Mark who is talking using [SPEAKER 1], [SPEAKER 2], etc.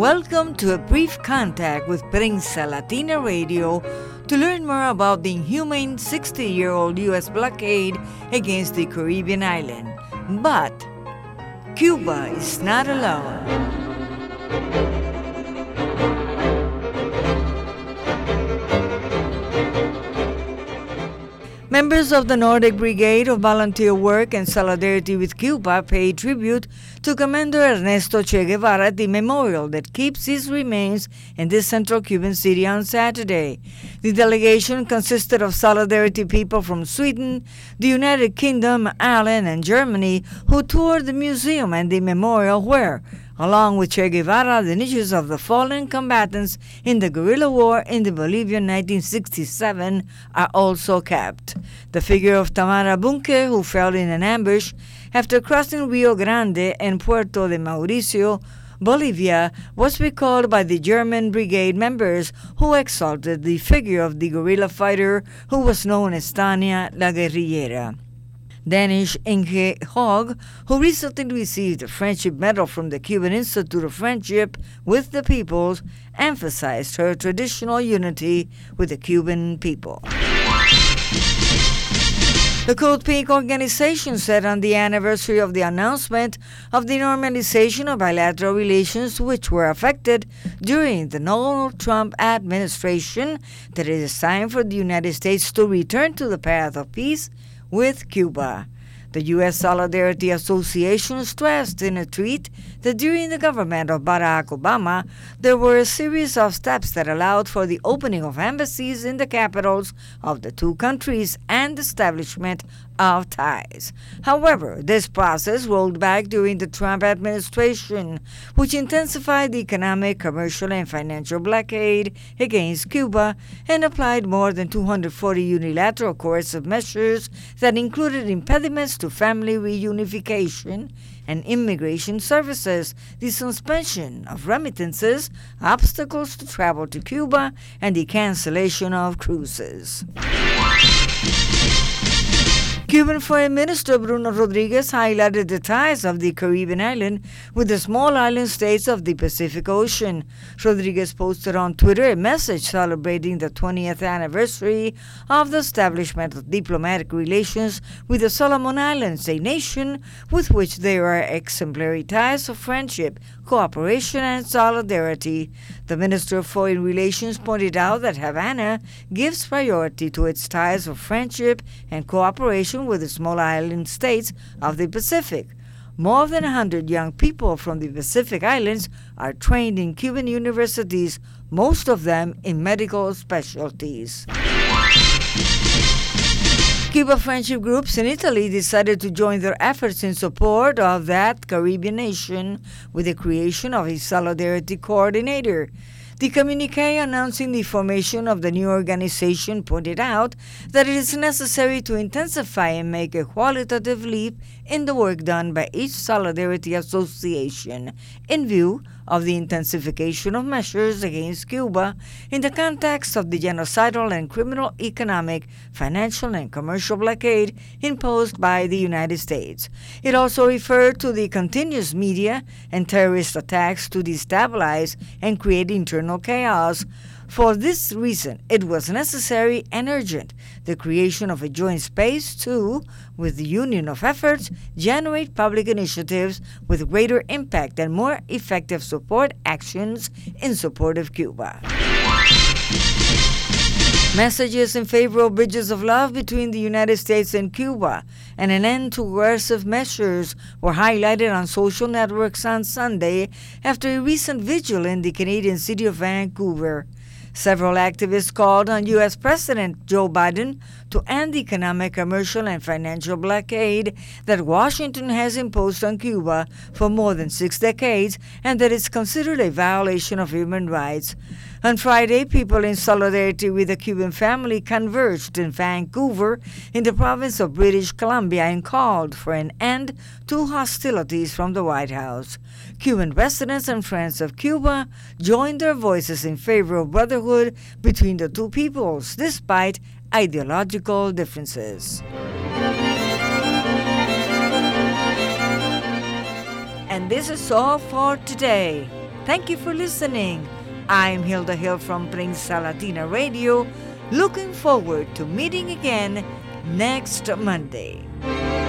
[SPEAKER 1] Welcome to a brief contact with Prensa Latina Radio to learn more about the inhumane 60-year-old U.S. blockade against the Caribbean island. But Cuba is not alone. Members of the Nordic Brigade of Volunteer Work and Solidarity with Cuba paid tribute to Commander Ernesto Che Guevara at the memorial that keeps his remains in this central Cuban city on Saturday. The delegation consisted of Solidarity people from Sweden, the United Kingdom, Ireland, and Germany who toured the museum and the memorial where, along with Che Guevara, the niches of the fallen combatants in the guerrilla war in the Bolivian 1967 are also kept. The figure of Tamara Bunke, who fell in an ambush after crossing Rio Grande and Puerto de Mauricio, Bolivia, was recalled by the German brigade members who exalted the figure of the guerrilla fighter who was known as Tania La Guerrillera. Danish Inge Hogg, who recently received a Friendship Medal from the Cuban Institute of Friendship with the Peoples, emphasized her traditional unity with the Cuban people. The Code Pink organization said on the anniversary of the announcement of the normalization of bilateral relations which were affected during the Donald Trump administration that it is time for the United States to return to the path of peace with Cuba. The U.S. Solidarity Association stressed in a tweet that during the government of Barack Obama, there were a series of steps that allowed for the opening of embassies in the capitals of the two countries and establishment of ties. However, this process rolled back during the Trump administration, which intensified the economic, commercial, and financial blockade against Cuba and applied more than 240 unilateral coercive measures that included impediments to family reunification and immigration services, the suspension of remittances, obstacles to travel to Cuba, and the cancellation of cruises. Cuban Foreign Minister Bruno Rodriguez highlighted the ties of the Caribbean island with the small island states of the Pacific Ocean. Rodriguez posted on Twitter a message celebrating the 20th anniversary of the establishment of diplomatic relations with the Solomon Islands, a nation with which there are exemplary ties of friendship, cooperation, and solidarity. The Minister of Foreign Relations pointed out that Havana gives priority to its ties of friendship and cooperation with the small island states of the Pacific. More than 100 young people from the Pacific Islands are trained in Cuban universities, most of them in medical specialties. Cuba friendship groups in Italy decided to join their efforts in support of that Caribbean nation with the creation of a solidarity coordinator. The communiqué announcing the formation of the new organization pointed out that it is necessary to intensify and make a qualitative leap in the work done by each Solidarity Association in view of the intensification of measures against Cuba in the context of the genocidal and criminal economic, financial, and commercial blockade imposed by the United States. It also referred to the continuous media and terrorist attacks to destabilize and create internal chaos. For this reason, it was necessary and urgent the creation of a joint space to, with the union of efforts, generate public initiatives with greater impact and more effective support actions in support of Cuba. Messages in favor of bridges of love between the United States and Cuba and an end to coercive measures were highlighted on social networks on Sunday after a recent vigil in the Canadian city of Vancouver. Several activists called on U.S. President Joe Biden to end the economic, commercial, and financial blockade that Washington has imposed on Cuba for more than 6 decades and that is considered a violation of human rights. On Friday, people in solidarity with the Cuban family converged in Vancouver in the province of British Columbia and called for an end to hostilities from the White House. Cuban residents and friends of Cuba joined their voices in favor of brotherhood between the two peoples, despite ideological differences. And this is all for today. Thank you for listening. I'm Hilda Hill from Prensa Latina Radio, looking forward to meeting again next Monday.